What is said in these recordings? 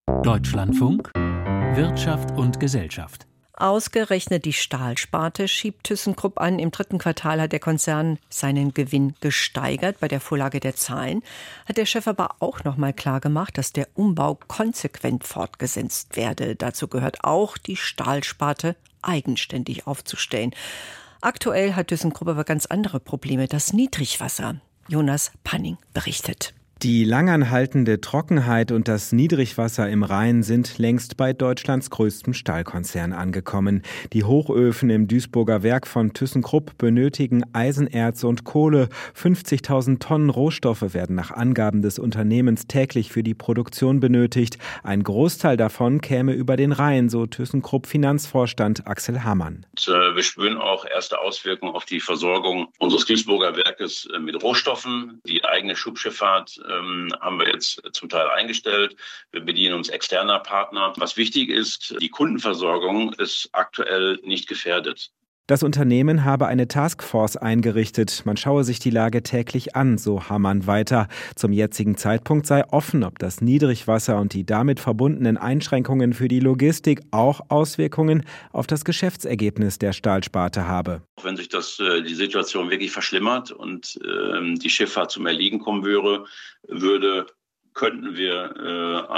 Deutschlandfunk Wirtschaft und Gesellschaft. Ausgerechnet die Stahlsparte schiebt ThyssenKrupp an. Im dritten Quartal hat der Konzern seinen Gewinn gesteigert. Bei der Vorlage der Zahlen hat der Chef aber auch noch mal klargemacht, dass der Umbau konsequent fortgesetzt werde. Dazu gehört auch, die Stahlsparte eigenständig aufzustellen. Aktuell hat ThyssenKrupp aber ganz andere Probleme. Das Niedrigwasser. Jonas Panning berichtet. Die langanhaltende Trockenheit und das Niedrigwasser im Rhein sind längst bei Deutschlands größtem Stahlkonzern angekommen. Die Hochöfen im Duisburger Werk von ThyssenKrupp benötigen Eisenerz und Kohle. 50.000 Tonnen Rohstoffe werden nach Angaben des Unternehmens täglich für die Produktion benötigt. Ein Großteil davon käme über den Rhein, so ThyssenKrupp-Finanzvorstand Axel Hamann. Wir spüren auch erste Auswirkungen auf die Versorgung unseres Duisburger Werkes mit Rohstoffen. Die eigene Schubschifffahrt haben wir jetzt zum Teil eingestellt. Wir bedienen uns externer Partner. Was wichtig ist, die Kundenversorgung ist aktuell nicht gefährdet. Das Unternehmen habe eine Taskforce eingerichtet. Man schaue sich die Lage täglich an, so Hamann weiter. Zum jetzigen Zeitpunkt sei offen, ob das Niedrigwasser und die damit verbundenen Einschränkungen für die Logistik auch Auswirkungen auf das Geschäftsergebnis der Stahlsparte habe. Wenn sich die Situation wirklich verschlimmert und die Schifffahrt zum Erliegen kommen würde, könnten wir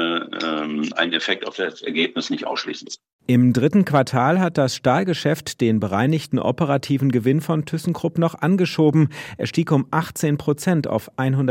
einen Effekt auf das Ergebnis nicht ausschließen. Im dritten Quartal hat das Stahlgeschäft den bereinigten operativen Gewinn von ThyssenKrupp noch angeschoben. Er stieg um 18% auf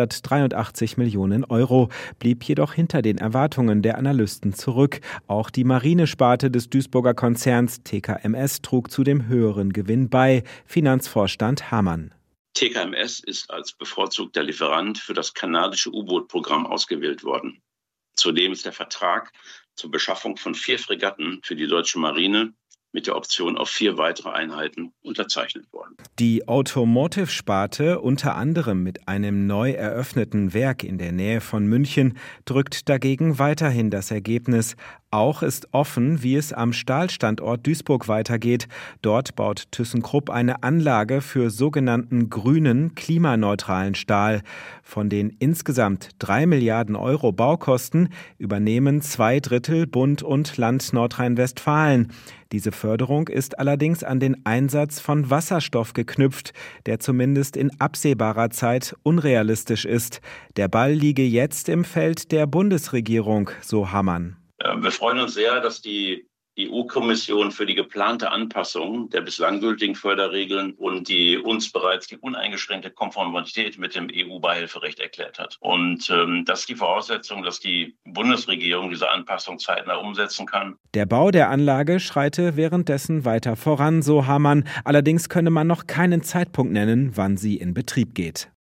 183 Millionen Euro, blieb jedoch hinter den Erwartungen der Analysten zurück. Auch die Marinesparte des Duisburger Konzerns TKMS trug zu dem höheren Gewinn bei. Finanzvorstand Hamann. TKMS ist als bevorzugter Lieferant für das kanadische U-Boot-Programm ausgewählt worden. Zudem ist der Vertrag zur Beschaffung von 4 Fregatten für die deutsche Marine mit der Option auf 4 weitere Einheiten unterzeichnet worden. Die Automotive-Sparte, unter anderem mit einem neu eröffneten Werk in der Nähe von München, drückt dagegen weiterhin das Ergebnis. Auch ist offen, wie es am Stahlstandort Duisburg weitergeht. Dort baut ThyssenKrupp eine Anlage für sogenannten grünen, klimaneutralen Stahl. Von den insgesamt 3 Milliarden Euro Baukosten übernehmen 2/3 Bund und Land Nordrhein-Westfalen. Diese Förderung ist allerdings an den Einsatz von Wasserstoff geknüpft, der zumindest in absehbarer Zeit unrealistisch ist. Der Ball liege jetzt im Feld der Bundesregierung, so Hamann. Wir freuen uns sehr, dass die EU-Kommission für die geplante Anpassung der bislang gültigen Förderregeln und die uns bereits die uneingeschränkte Konformität mit dem EU-Beihilferecht erklärt hat. Und das ist die Voraussetzung, dass die Bundesregierung diese Anpassung zeitnah umsetzen kann. Der Bau der Anlage schreite währenddessen weiter voran, so Hamann. Allerdings könne man noch keinen Zeitpunkt nennen, wann sie in Betrieb geht.